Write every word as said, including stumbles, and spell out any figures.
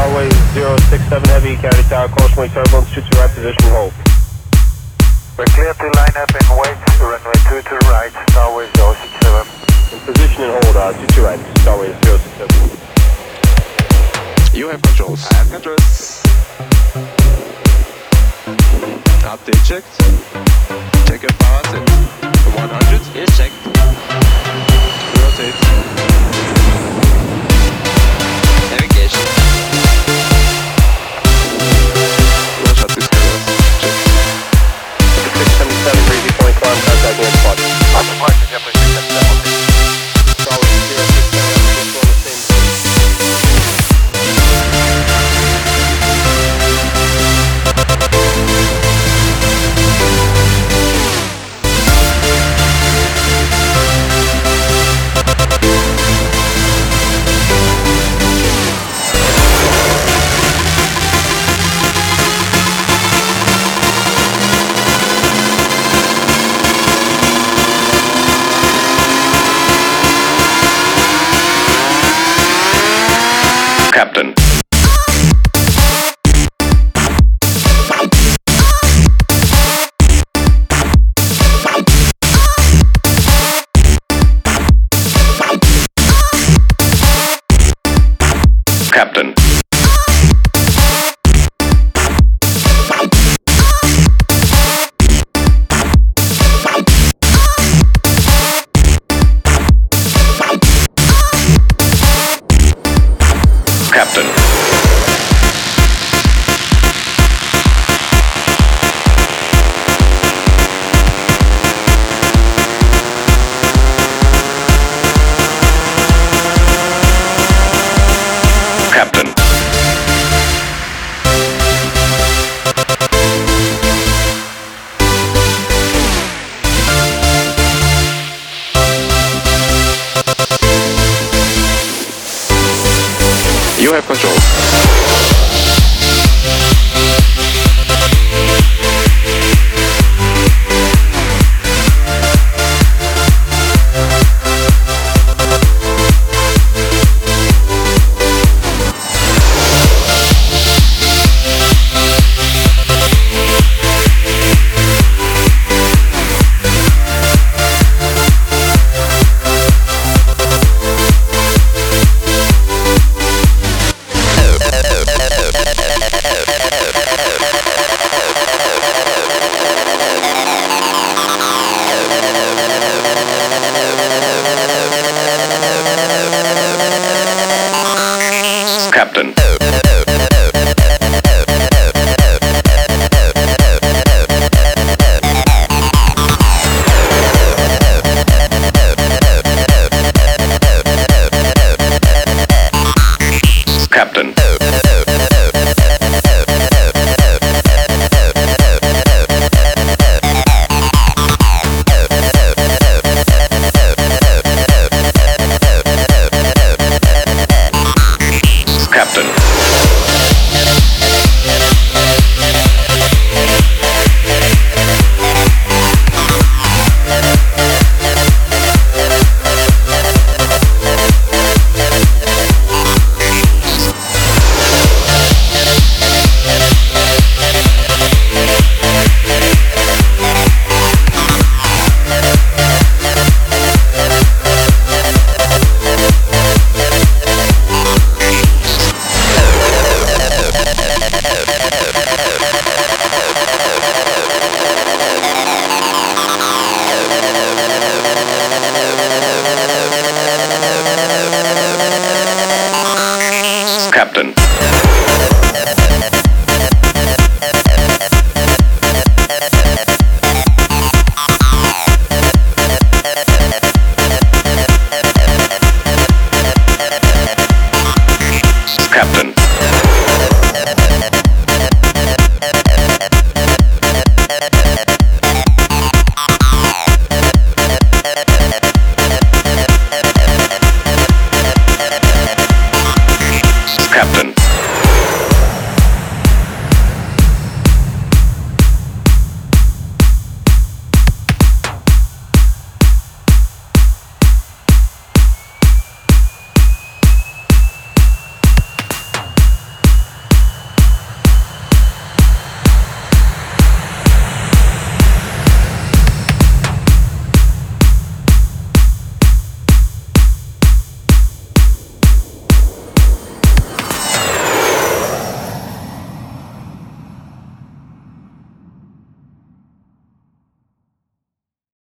Starway zero six seven Heavy, County Tower, cautionary turbulence, two to right position, hold. We're clear to line up and wait, runway two to right, Starway zero six seven. In position and hold, uh, two to right, Starway zero six seven. You have controls. I have controls. Update checked. Check your power set. one hundred is checked. Rotate. Navigation. We'll shut this camera. Check. six seven seven, crazy point, climb, contact near spot. After marking, Japanese six seven seven. Starway zero six seven, just on the same Captain. Captain. Captain. Captain. You have control. Captain. Captain. Captain. Captain. Captain.